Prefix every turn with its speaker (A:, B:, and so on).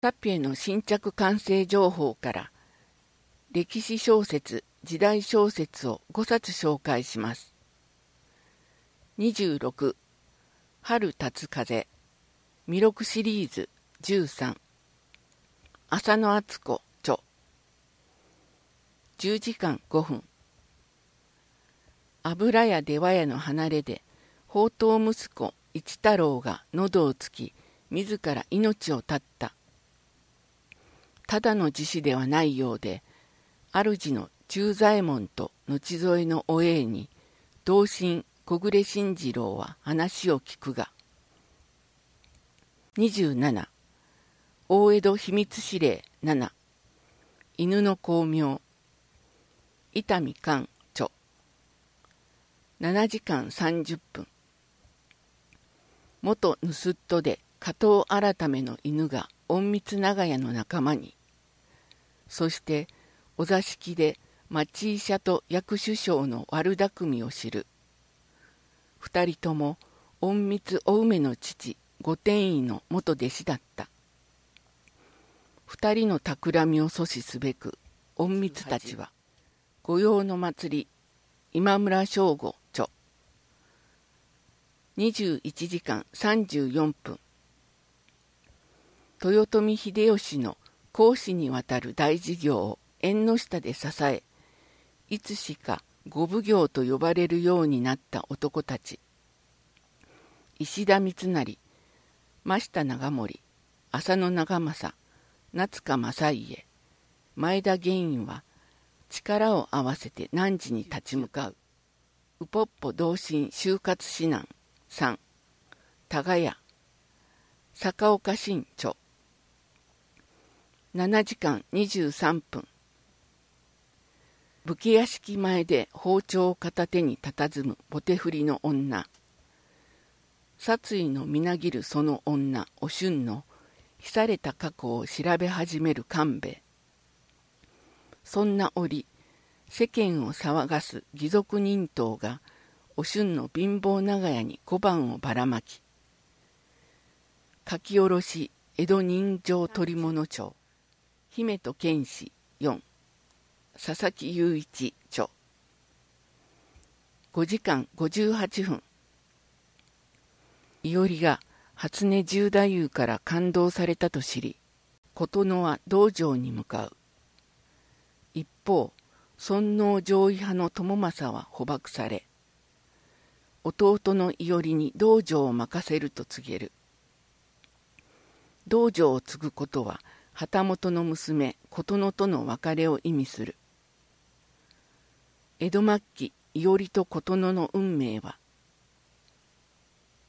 A: タピエの新着完成情報から歴史小説、時代小説を5冊紹介します。26、春立つ風、弥勒シリーズ13、浅野敦子著、10時間5分。油屋出羽屋の離れで、宝刀息子一太郎が喉をつき、自ら命を絶った。ただの自死ではないようで、主の忠左衛門と後添えのお栄に、同心小暮慎次郎は話を聞くが。27、大江戸秘密指令7、犬の光明、伊丹寛著、7時間30分。元盗人で加藤改の犬が隠密長屋の仲間に、そしてお座敷で町医者と薬首相の悪巧みを知る。二人とも隠密お梅の父御殿医の元弟子だった。二人の企みを阻止すべく隠密たちは御用の祭り今村正吾著、21時間34分。豊臣秀吉の公私にわたる大事業を縁の下で支え、いつしか御奉行と呼ばれるようになった男たち。石田三成、真下長森、浅野長政、夏香正家、前田玄院は力を合わせて汝に立ち向かう。ウポッポ同心就活指南3、多賀屋、坂岡新著、7時間23分。武家屋敷前で包丁を片手に佇むボテ振りの女。殺意のみなぎるその女、お俊の秘された過去を調べ始める官兵衛。そんな折、世間を騒がす義賊人党がお俊の貧乏長屋に小判をばらまき、書き下ろし江戸人情取物帳、姫と剣士4、佐々木雄一著、5時間58分。伊織が初音十太夫から感動されたと知り、琴乃は道場に向かう。一方、尊王攘夷派の友政は捕獲され、弟の伊織に道場を任せると告げる。道場を継ぐことは、旗本の娘琴乃との別れを意味する。江戸末期、伊織と琴乃の運命は